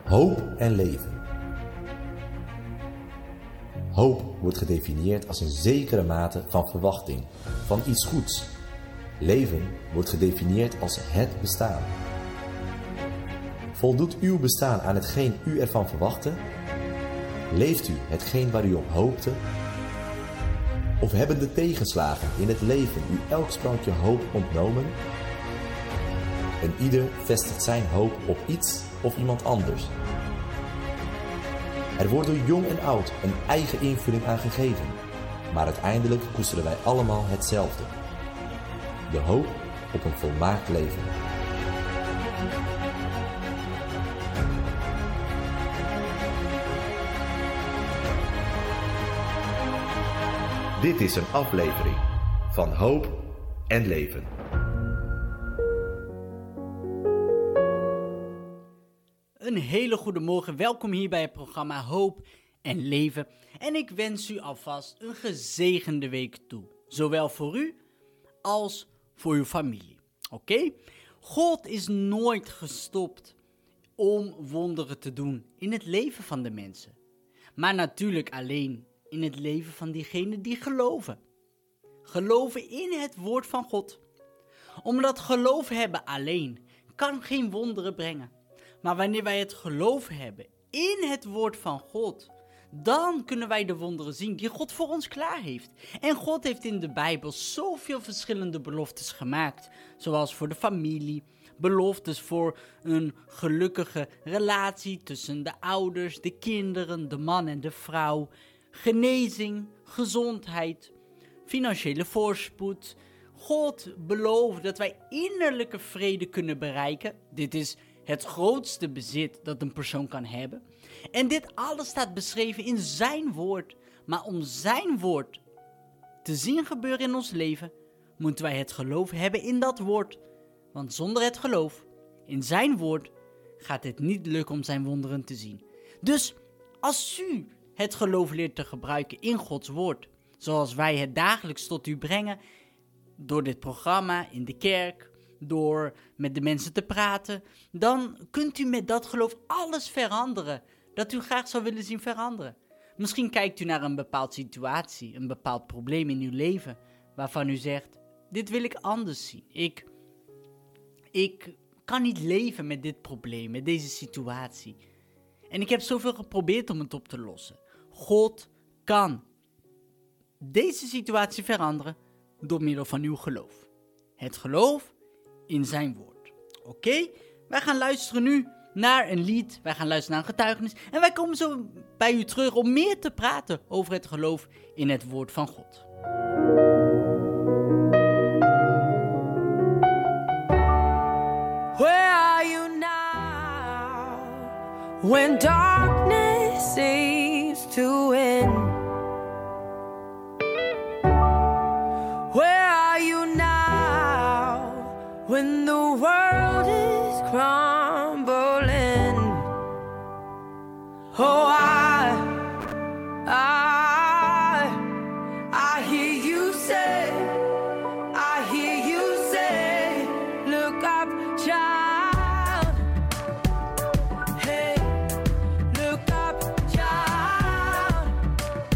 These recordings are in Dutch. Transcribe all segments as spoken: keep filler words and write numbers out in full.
Hoop en leven. Hoop wordt gedefinieerd als een zekere mate van verwachting, van iets goeds. Leven wordt gedefinieerd als het bestaan. Voldoet uw bestaan aan hetgeen u ervan verwachtte? Leeft u hetgeen waar u op hoopte? Of hebben de tegenslagen in het leven u elk sprankje hoop ontnomen? En ieder vestigt zijn hoop op iets of iemand anders. Er wordt door jong en oud een eigen invulling aan gegeven, maar uiteindelijk koesteren wij allemaal hetzelfde: de hoop op een volmaakt leven. Dit is een aflevering van Hoop en Leven. Een hele goede morgen, welkom hier bij het programma Hoop en Leven. En ik wens u alvast een gezegende week toe, zowel voor u als voor uw familie. Oké? Okay? God is nooit gestopt om wonderen te doen in het leven van de mensen. Maar natuurlijk alleen in het leven van diegenen die geloven. Geloven in het woord van God. Omdat geloof hebben alleen kan geen wonderen brengen. Maar wanneer wij het geloof hebben in het woord van God, dan kunnen wij de wonderen zien die God voor ons klaar heeft. En God heeft in de Bijbel zoveel verschillende beloftes gemaakt. Zoals voor de familie, beloftes voor een gelukkige relatie tussen de ouders, de kinderen, de man en de vrouw. Genezing, gezondheid, financiële voorspoed. God belooft dat wij innerlijke vrede kunnen bereiken. Dit is het grootste bezit dat een persoon kan hebben. En dit alles staat beschreven in zijn woord. Maar om zijn woord te zien gebeuren in ons leven, moeten wij het geloof hebben in dat woord. Want zonder het geloof in zijn woord gaat het niet lukken om zijn wonderen te zien. Dus als u het geloof leert te gebruiken in Gods woord, zoals wij het dagelijks tot u brengen, door dit programma, in de kerk, door met de mensen te praten, dan kunt u met dat geloof alles veranderen dat u graag zou willen zien veranderen. Misschien kijkt u naar een bepaalde situatie, een bepaald probleem in uw leven, waarvan u zegt: dit wil ik anders zien. Ik, ik kan niet leven met dit probleem, met deze situatie. En ik heb zoveel geprobeerd om het op te lossen. God kan deze situatie veranderen door middel van uw geloof. Het geloof in zijn woord. Oké, okay? Wij gaan luisteren nu naar een lied. Wij gaan luisteren naar een getuigenis. En wij komen zo bij u terug om meer te praten over het geloof in het woord van God. Where are you now? When darkness seems to win. Where are you now? When the world is crumbling. Oh, I, I, I hear you say, I hear you say, look up, child. Hey, look up, child.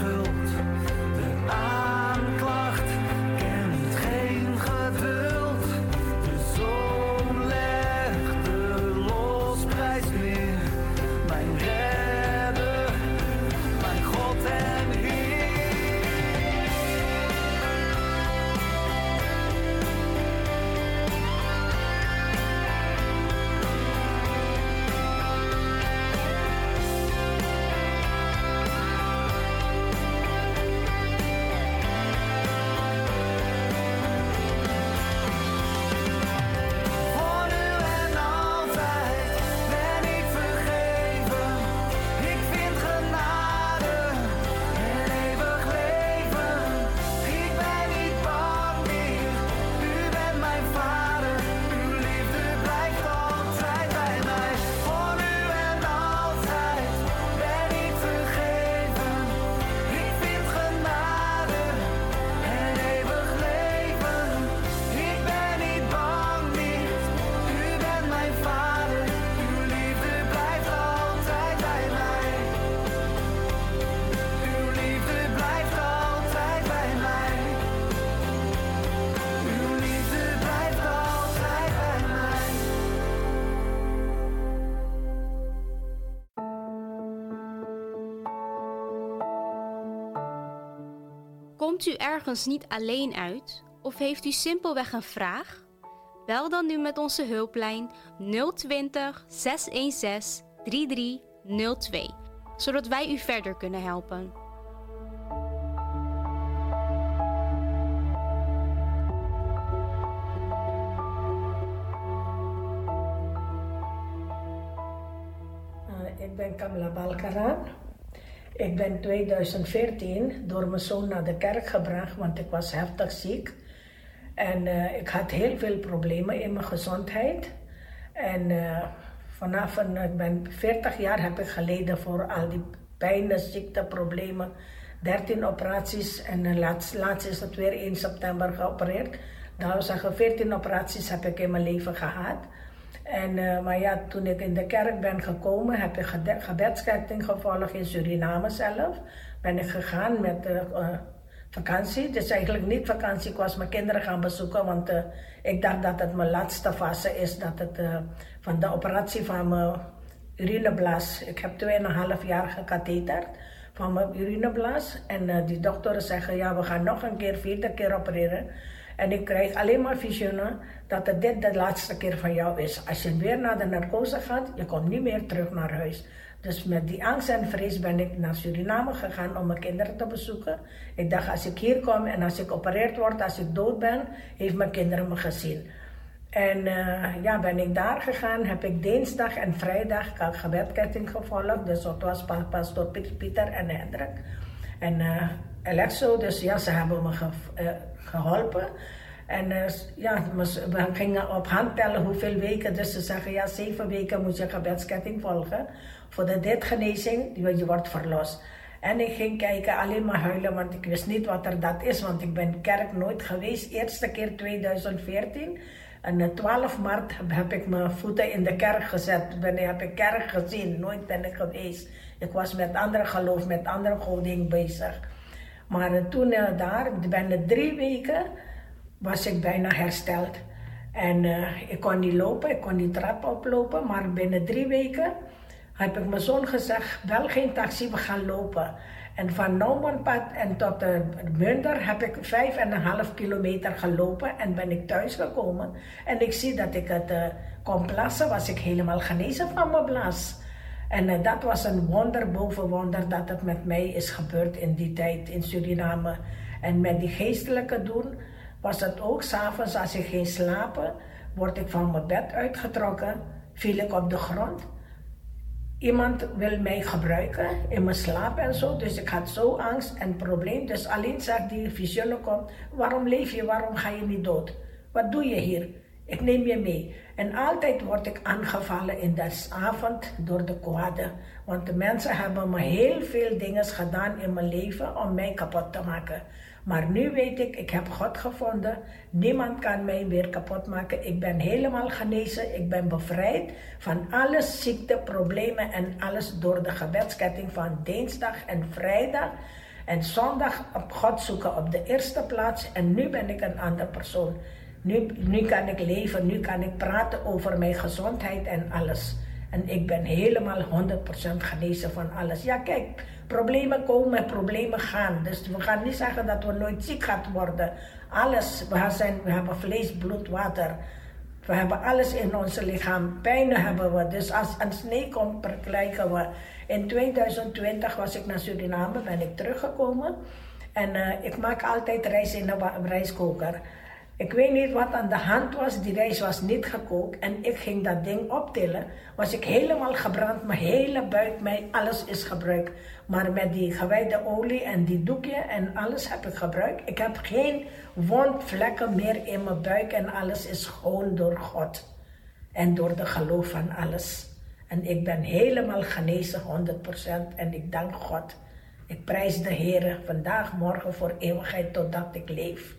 schuld. De aanklacht kent geen geduld. De zon legt de losprijs neer. Mijn redder, mijn God en Heer. Komt u ergens niet alleen uit of heeft u simpelweg een vraag? Bel dan nu met onze hulplijn nul twintig, zeshonderdzestig, drieëndertig nul twee, zodat wij u verder kunnen helpen. Uh, ik ben Kamla Balkaran. Ik ben tweeduizend veertien door mijn zoon naar de kerk gebracht, want ik was heftig ziek. En uh, ik had heel veel problemen in mijn gezondheid. En uh, vanaf een, ik ben veertig jaar heb ik geleden voor al die pijn, ziekte, problemen. dertien operaties en uh, laatst, laatst is het weer één september geopereerd. Nou, zeggen veertien operaties heb ik in mijn leven gehad. En, uh, maar ja, toen ik in de kerk ben gekomen, heb ik gede- gebedsketting gevolgd in Suriname zelf. Ben ik gegaan met uh, uh, vakantie. Het is eigenlijk niet vakantie, ik was mijn kinderen gaan bezoeken, want uh, ik dacht dat het mijn laatste fase is, dat het uh, van de operatie van mijn urineblaas. Ik heb tweeënhalf jaar gekatheterd van mijn urineblaas. En uh, die doktoren zeggen, ja, we gaan nog een keer, vierde keer opereren. En ik krijg alleen maar visioenen dat het dit de laatste keer van jou is. Als je weer naar de narcose gaat, je komt niet meer terug naar huis. Dus met die angst en vrees ben ik naar Suriname gegaan om mijn kinderen te bezoeken. Ik dacht, als ik hier kom en als ik geopereerd word, als ik dood ben, heeft mijn kinderen me gezien. En uh, ja, ben ik daar gegaan, heb ik dinsdag en vrijdag gebedsketting gevolgd. Dus dat was pastor Pieter en Hendrik. En uh, Alexo, dus ja, ze hebben me ge, uh, geholpen. En uh, ja, we gingen op hand tellen hoeveel weken. Dus ze zeggen, ja, zeven weken moet je gebedsketting volgen. Voor de ditgenezing, je wordt verlost. En ik ging kijken, alleen maar huilen, want ik wist niet wat er dat is. Want ik ben kerk nooit geweest. Eerste keer tweeduizend veertien. En twaalf maart heb ik mijn voeten in de kerk gezet. Ben, heb ik kerk gezien, nooit ben ik geweest. Ik was met andere geloof, met andere goding bezig. Maar uh, toen uh, daar, binnen drie weken, was ik bijna hersteld. En uh, ik kon niet lopen, ik kon die trap oplopen. Maar binnen drie weken heb ik mijn zoon gezegd, wel geen taxi, we gaan lopen. En van Nouwenpad en tot uh, Munder heb ik vijf en een half kilometer gelopen en ben ik thuis gekomen. En ik zie dat ik het uh, kon plassen, was ik helemaal genezen van mijn blaas. En uh, dat was een wonder boven wonder dat het met mij is gebeurd in die tijd in Suriname. En met die geestelijke doen was het ook, 's avonds als ik ging slapen, word ik van mijn bed uitgetrokken, viel ik op de grond. Iemand wil mij gebruiken in mijn slaap en zo, dus ik had zo angst en probleem. Dus alleen zag die visioenen komt, waarom leef je, waarom ga je niet dood? Wat doe je hier? Ik neem je mee. En altijd word ik aangevallen in de avond door de kwade. Want de mensen hebben me heel veel dingen gedaan in mijn leven om mij kapot te maken. Maar nu weet ik, ik heb God gevonden. Niemand kan mij weer kapot maken. Ik ben helemaal genezen. Ik ben bevrijd van alle ziekte, problemen en alles door de gebedsketting van dinsdag en vrijdag. En zondag op God zoeken op de eerste plaats. En nu ben ik een andere persoon. Nu, nu kan ik leven, nu kan ik praten over mijn gezondheid en alles. En ik ben helemaal honderd procent genezen van alles. Ja, kijk, problemen komen, problemen gaan. Dus we gaan niet zeggen dat we nooit ziek gaan worden. Alles, we, zijn, we hebben vlees, bloed, water. We hebben alles in ons lichaam. Pijn hebben we. Dus als een snee komt, krijgen we. In tweeduizend twintig was ik naar Suriname, ben ik teruggekomen. En uh, ik maak altijd rijst in een rijstkoker. Ik weet niet wat aan de hand was, die rijst was niet gekookt. En ik ging dat ding optillen. Was ik helemaal gebrand, mijn hele buik, mijn alles is gebruikt. Maar met die gewijde olie en die doekje en alles heb ik gebruikt. Ik heb geen wondvlekken meer in mijn buik en alles is gewoon door God. En door de geloof van alles. En ik ben helemaal genezen, honderd procent. En ik dank God. Ik prijs de Heer vandaag, morgen, voor eeuwigheid, totdat ik leef.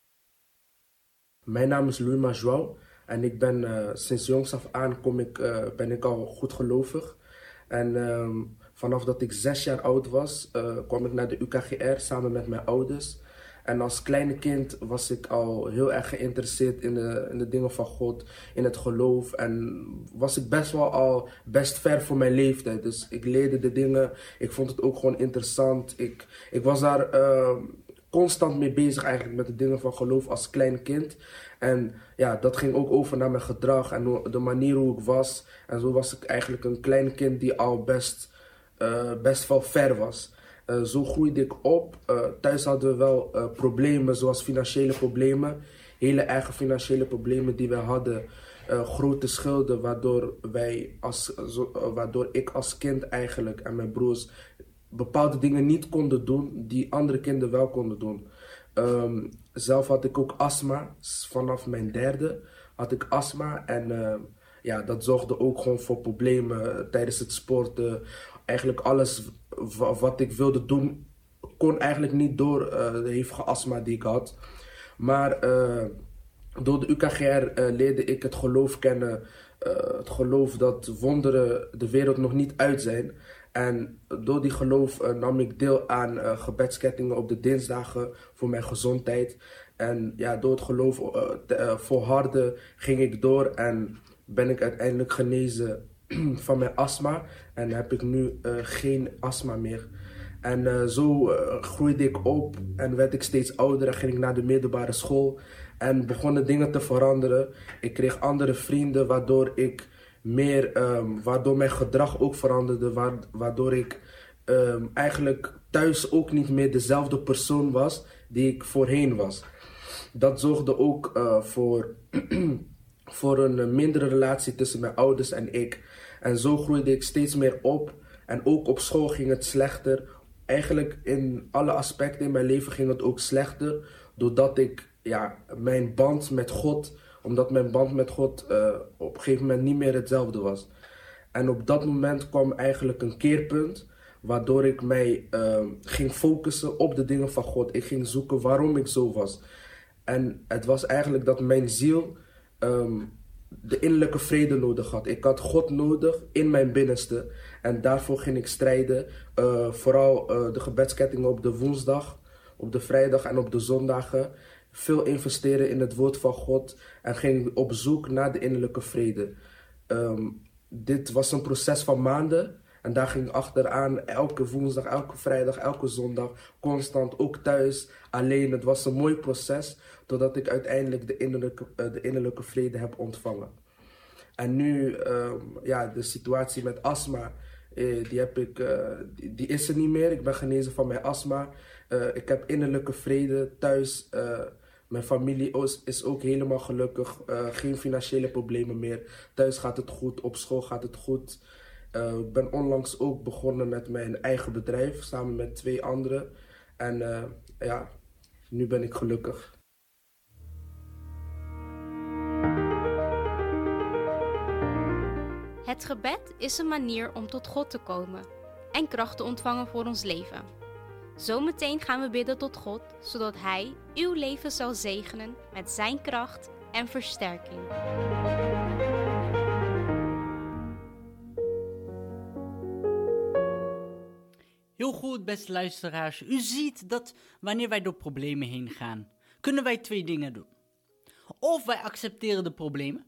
Mijn naam is Luima João en ik ben uh, sinds jongs af aan kom ik, uh, ben ik al goed gelovig. En uh, vanaf dat ik zes jaar oud was, uh, kwam ik naar de U K G R samen met mijn ouders. En als kleine kind was ik al heel erg geïnteresseerd in de, in de dingen van God, in het geloof. En was ik best wel al best ver voor mijn leeftijd. Dus ik leerde de dingen, ik vond het ook gewoon interessant. Ik, ik was daar uh, constant mee bezig eigenlijk met de dingen van geloof als klein kind. En ja, dat ging ook over naar mijn gedrag en de manier hoe ik was. En zo was ik eigenlijk een klein kind die al best, uh, best wel ver was. Uh, zo groeide ik op. Uh, thuis hadden we wel uh, problemen zoals financiële problemen. Hele eigen financiële problemen die we hadden. Uh, grote schulden waardoor, wij als, zo, uh, waardoor ik als kind eigenlijk en mijn broers bepaalde dingen niet konden doen die andere kinderen wel konden doen. Um, zelf had ik ook astma. Vanaf mijn derde had ik astma. En uh, ja, dat zorgde ook gewoon voor problemen tijdens het sporten. Eigenlijk alles wat ik wilde doen, kon eigenlijk niet door uh, de hevige astma die ik had. Maar uh, door de U K G R uh, leerde ik het geloof kennen. Uh, het geloof dat wonderen de wereld nog niet uit zijn. En door die geloof uh, nam ik deel aan uh, gebedskettingen op de dinsdagen voor mijn gezondheid. En ja, door het geloof uh, te, uh, volharden ging ik door en ben ik uiteindelijk genezen van mijn astma. En heb ik nu uh, geen astma meer. En uh, zo uh, groeide ik op en werd ik steeds ouder en ging ik naar de middelbare school. En begonnen dingen te veranderen. Ik kreeg andere vrienden waardoor ik meer, um, waardoor mijn gedrag ook veranderde. Waardoor ik um, eigenlijk thuis ook niet meer dezelfde persoon was die ik voorheen was. Dat zorgde ook uh, voor, voor een mindere relatie tussen mijn ouders en ik. En zo groeide ik steeds meer op. En ook op school ging het slechter. Eigenlijk in alle aspecten in mijn leven ging het ook slechter. Doordat ik ja, mijn band met God, omdat mijn band met God uh, op een gegeven moment niet meer hetzelfde was. En op dat moment kwam eigenlijk een keerpunt. Waardoor ik mij uh, ging focussen op de dingen van God. Ik ging zoeken waarom ik zo was. En het was eigenlijk dat mijn ziel um, de innerlijke vrede nodig had. Ik had God nodig in mijn binnenste. En daarvoor ging ik strijden. Uh, vooral uh, de gebedskettingen op de woensdag, op de vrijdag en op de zondagen. Veel investeren in het woord van God. En ging op zoek naar de innerlijke vrede. Um, dit was een proces van maanden. En daar ging ik achteraan elke woensdag, elke vrijdag, elke zondag. Constant, ook thuis, alleen. Het was een mooi proces. Totdat ik uiteindelijk de innerlijke, uh, de innerlijke vrede heb ontvangen. En nu, um, ja, de situatie met astma, uh, die, heb ik, uh, die, die is er niet meer. Ik ben genezen van mijn astma. Uh, ik heb innerlijke vrede thuis. Uh, mijn familie is, is ook helemaal gelukkig. Uh, geen financiële problemen meer. Thuis gaat het goed, op school gaat het goed. Uh, ik ben onlangs ook begonnen met mijn eigen bedrijf, samen met twee anderen. En uh, ja, nu ben ik gelukkig. Het gebed is een manier om tot God te komen en kracht te ontvangen voor ons leven. Zometeen gaan we bidden tot God, zodat Hij uw leven zal zegenen met zijn kracht en versterking. Heel goed, goed, beste luisteraars. U ziet dat wanneer wij door problemen heen gaan, kunnen wij twee dingen doen. Of wij accepteren de problemen,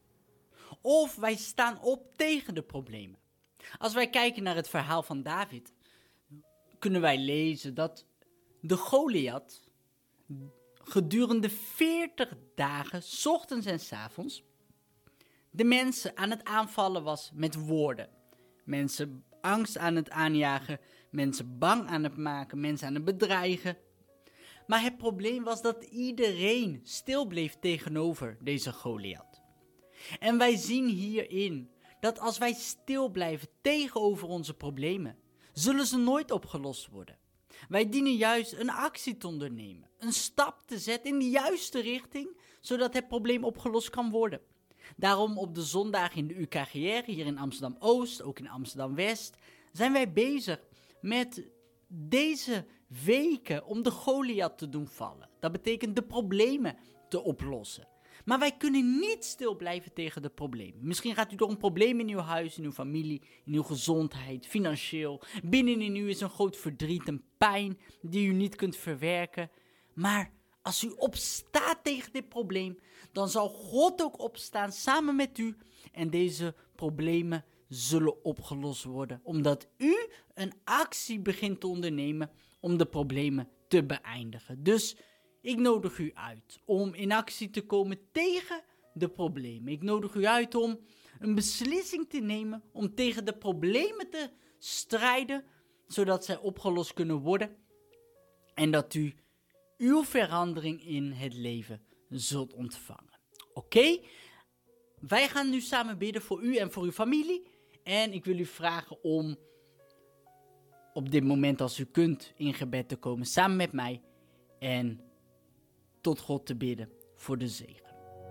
of wij staan op tegen de problemen. Als wij kijken naar het verhaal van David, kunnen wij lezen dat de Goliath gedurende veertig dagen, 's ochtends en 's avonds, de mensen aan het aanvallen was met woorden. Mensen angst aan het aanjagen, mensen bang aan het maken, mensen aan het bedreigen. Maar het probleem was dat iedereen stil bleef tegenover deze Goliath. En wij zien hierin dat als wij stil blijven tegenover onze problemen, zullen ze nooit opgelost worden. Wij dienen juist een actie te ondernemen, een stap te zetten in de juiste richting, zodat het probleem opgelost kan worden. Daarom op de zondag in de U K G R, hier in Amsterdam-Oost, ook in Amsterdam-West, zijn wij bezig met deze weken om de Goliath te doen vallen. Dat betekent de problemen te oplossen. Maar wij kunnen niet stil blijven tegen de problemen. Misschien gaat u door een probleem in uw huis, in uw familie, in uw gezondheid, financieel. Binnenin u is een groot verdriet, een pijn die u niet kunt verwerken. Maar als u opstaat tegen dit probleem, dan zal God ook opstaan samen met u. En deze problemen zullen opgelost worden. Omdat u een actie begint te ondernemen om de problemen te beëindigen. Dus ik nodig u uit om in actie te komen tegen de problemen. Ik nodig u uit om een beslissing te nemen om tegen de problemen te strijden, zodat zij opgelost kunnen worden. En dat u uw verandering in het leven zult ontvangen. Oké? Okay? Wij gaan nu samen bidden voor u en voor uw familie. En ik wil u vragen om op dit moment, als u kunt, in gebed te komen samen met mij. En tot God te bidden voor de zegen.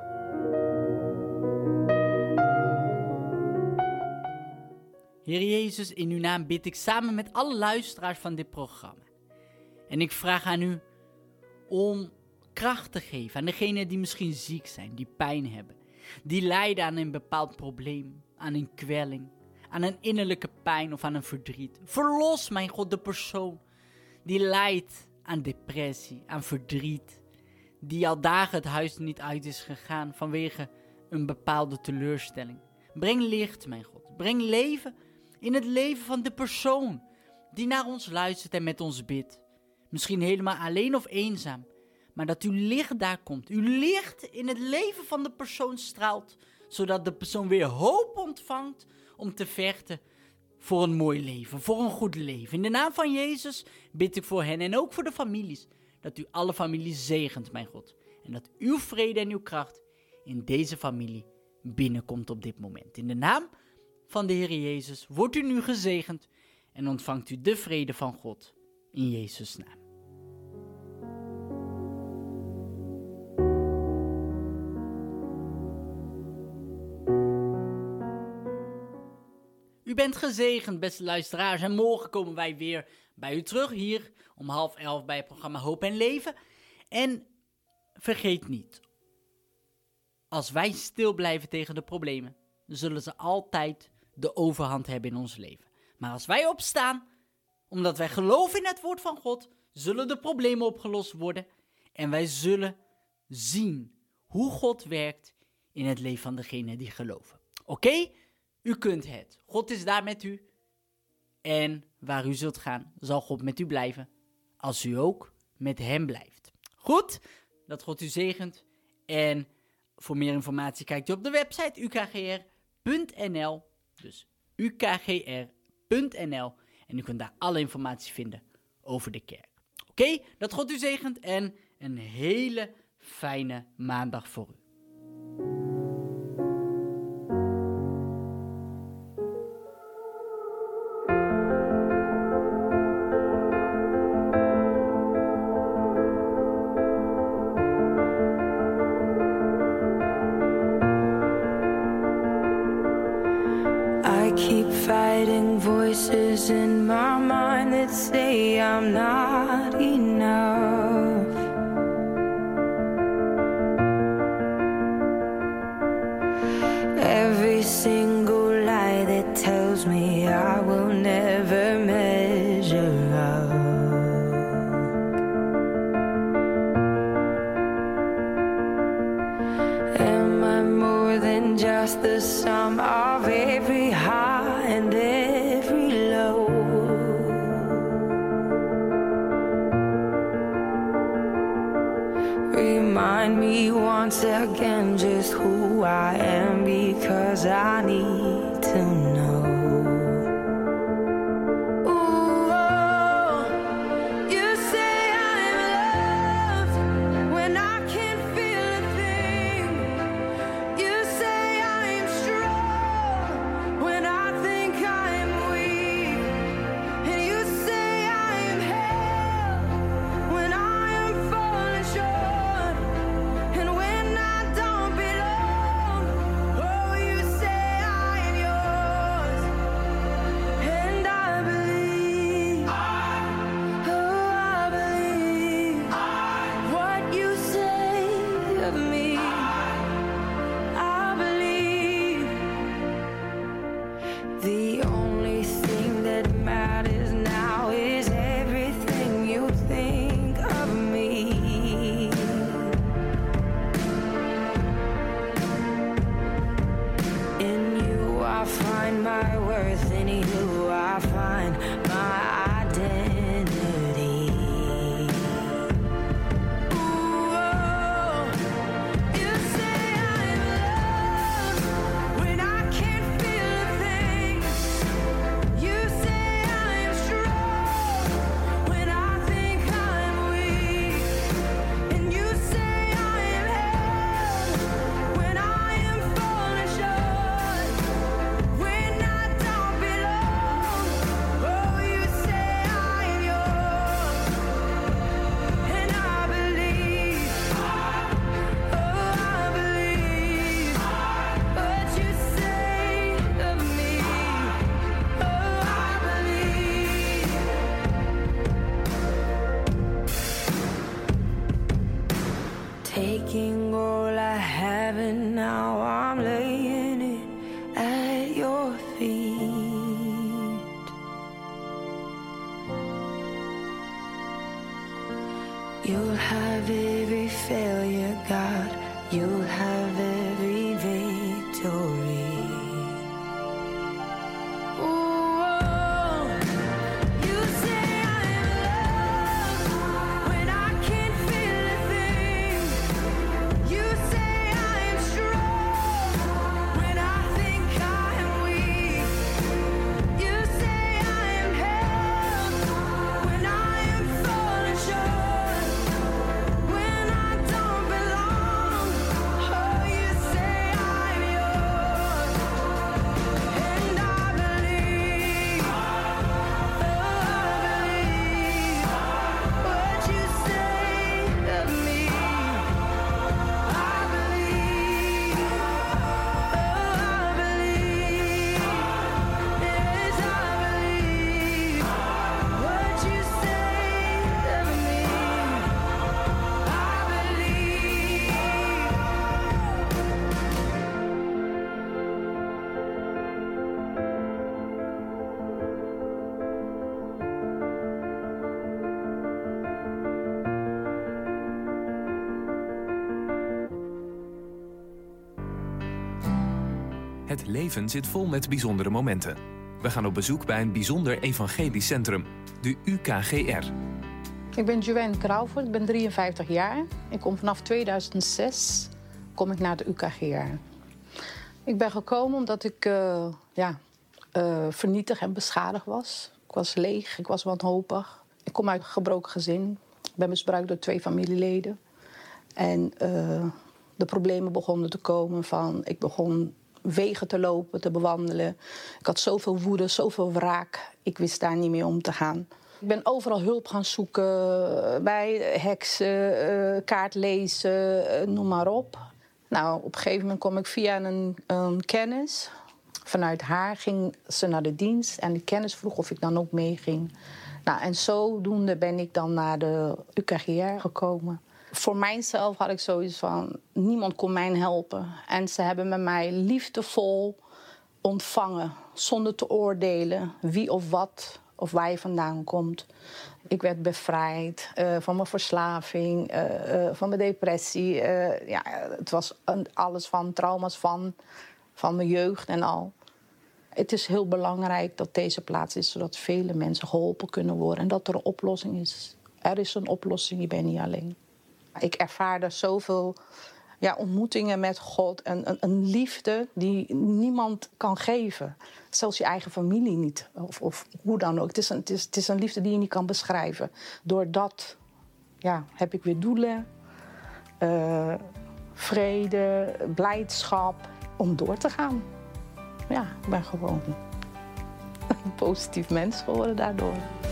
Heer Jezus, in uw naam bid ik samen met alle luisteraars van dit programma. En ik vraag aan u om kracht te geven aan degenen die misschien ziek zijn, die pijn hebben. Die lijden aan een bepaald probleem, aan een kwelling, aan een innerlijke pijn of aan een verdriet. Verlos, mijn God, de persoon die lijdt aan depressie, aan verdriet. Die al dagen het huis niet uit is gegaan vanwege een bepaalde teleurstelling. Breng licht, mijn God. Breng leven in het leven van de persoon die naar ons luistert en met ons bidt. Misschien helemaal alleen of eenzaam. Maar dat uw licht daar komt. Uw licht in het leven van de persoon straalt. Zodat de persoon weer hoop ontvangt om te vechten voor een mooi leven. Voor een goed leven. In de naam van Jezus bid ik voor hen en ook voor de families. Dat u alle families zegent, mijn God. En dat uw vrede en uw kracht in deze familie binnenkomt op dit moment. In de naam van de Heer Jezus wordt u nu gezegend en ontvangt u de vrede van God. In Jezus' naam. U bent gezegend, beste luisteraars, en morgen komen wij weer bij u terug, hier om half elf bij het programma Hoop en Leven. En vergeet niet, als wij stil blijven tegen de problemen, zullen ze altijd de overhand hebben in ons leven. Maar als wij opstaan, omdat wij geloven in het woord van God, zullen de problemen opgelost worden. En wij zullen zien hoe God werkt in het leven van degenen die geloven. Oké? Okay? U kunt het. God is daar met u. En waar u zult gaan, zal God met u blijven. Als u ook met hem blijft. Goed? Dat God u zegent. En voor meer informatie kijkt u op de website u k g r punt n l. Dus u k g r punt n l. En u kunt daar alle informatie vinden over de kerk. Oké? Okay? Dat God u zegent. En een hele fijne maandag voor u. Keep fighting voices in my mind that say I'm not enough. Every single lie that tells me I will never measure up. remind me once again just who I am, because I need to know. Taking all I have and now I'm laying it at your feet. You'll have every failure, God. You'll have every victory. Het leven zit vol met bijzondere momenten. We gaan op bezoek bij een bijzonder evangelisch centrum, de U K G R. Ik ben Joanne Crawford, ik ben drieënvijftig jaar. Ik kom vanaf tweeduizend zes kom ik naar de U K G R. Ik ben gekomen omdat ik uh, ja, uh, vernietigd en beschadigd was. Ik was leeg, ik was wanhopig. Ik kom uit een gebroken gezin. Ik ben misbruikt door twee familieleden. En uh, de problemen begonnen te komen van... Ik begon wegen te lopen, te bewandelen. Ik had zoveel woede, zoveel wraak. Ik wist daar niet meer om te gaan. Ik ben overal hulp gaan zoeken. Bij heksen, uh, kaartlezen, uh, noem maar op. Nou, op een gegeven moment kom ik via een, een kennis. Vanuit haar ging ze naar de dienst. En die kennis vroeg of ik dan ook meeging. Nou, en zodoende ben ik dan naar de U K G R gekomen. Voor mijzelf had ik zoiets van, niemand kon mij helpen. En ze hebben met mij liefdevol ontvangen, zonder te oordelen wie of wat of waar je vandaan komt. Ik werd bevrijd uh, van mijn verslaving, uh, uh, van mijn depressie. Uh, ja, het was een, alles van trauma's van, van mijn jeugd en al. Het is heel belangrijk dat deze plaats is, zodat vele mensen geholpen kunnen worden. En dat er een oplossing is. Er is een oplossing, je bent niet alleen. Ik ervaarde zoveel ja, ontmoetingen met God. En een, een liefde die niemand kan geven. Zelfs je eigen familie niet. Of, of hoe dan ook. Het is, een, het, is, het is een liefde die je niet kan beschrijven. Door dat ja, heb ik weer doelen. Uh, vrede, blijdschap. Om door te gaan. Ja, ik ben gewoon een positief mens geworden daardoor.